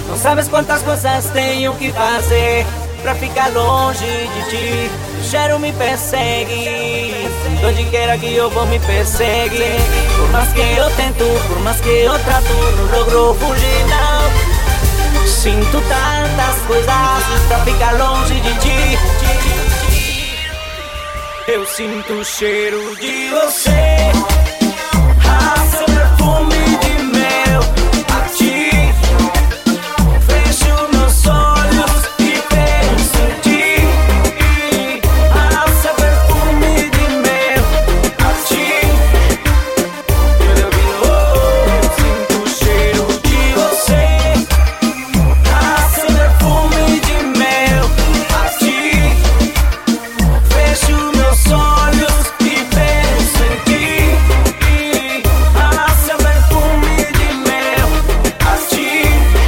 Não sabes quantas coisas tenho que fazer pra ficar longe de ti. O cheiro me persegue, onde queira que eu vou me persegue. Por mais que eu tento, por mais que eu trato, não logro fugir não. Sinto tantas coisas pra ficar longe de ti. Eu sinto o cheiro de você, seu perfume de mel. A ti fecho meus olhos e penso em ti. Seu perfume de mel. A ti eu sinto o cheiro de você, seu perfume de mel. A ti fecho meus olhos e penso em ti. Seu perfume de mel. A ti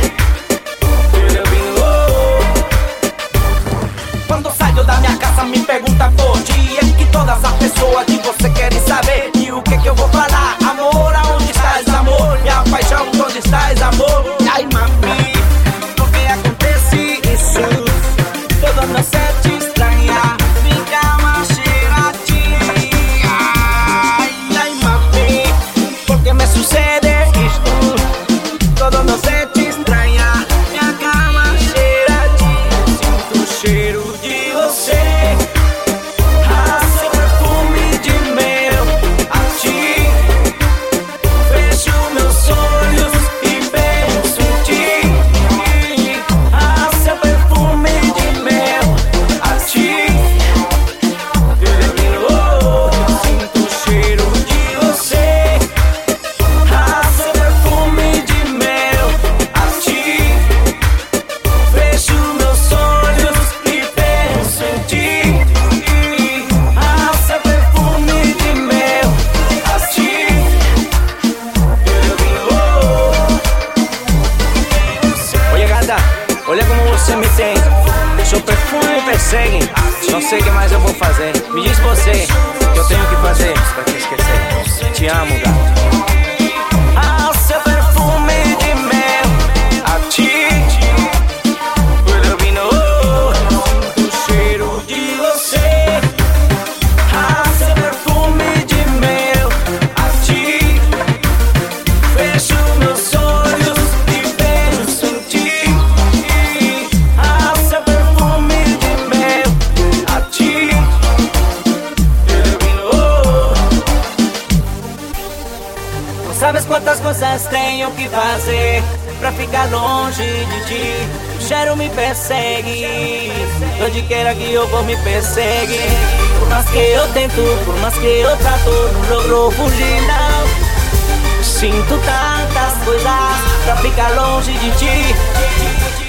quando saio da minha casa me pergunta por ti. É que todas as pessoas de você querem saber. E o que eu vou falar? Amor, aonde estás, amor? Minha paixão, onde estás, amor? Ai, mami, por que acontece isso? Todo não sei te estranhar. Minha cama cheira a ti. Ai, mami, por que me sucede isto? Todo não sei te estranhar. Minha cama cheira a ti. Sinto o cheiro de você, seu perfume de mel. A ti fecho meus olhos e penso em ti. Seu perfume de mel. A ti sinto o cheiro de você, seu perfume de mel. A ti fecho meus olhos e penso em ti. Seu perfume de mel. A ti Olha, gata, olha como você me tem. Seu perfume me persegue. Não sei o que mais eu vou fazer. Me diz você o que eu tenho que fazer pra te esquecer. Te amo, gato. Seu perfume de mel. A ti sinto o cheiro de você, seu perfume de mel. A ti fecho meus olhos e penso em ti. Seu perfume de mel. A ti não sabes quantas coisas tenho que fazer pra ficar longe de ti. O cheiro me persegue, onde queira que eu vou me persegue. Por mais que eu tento, por mais que eu trato, não logro fugir não. Sinto tantas coisas pra ficar longe de ti.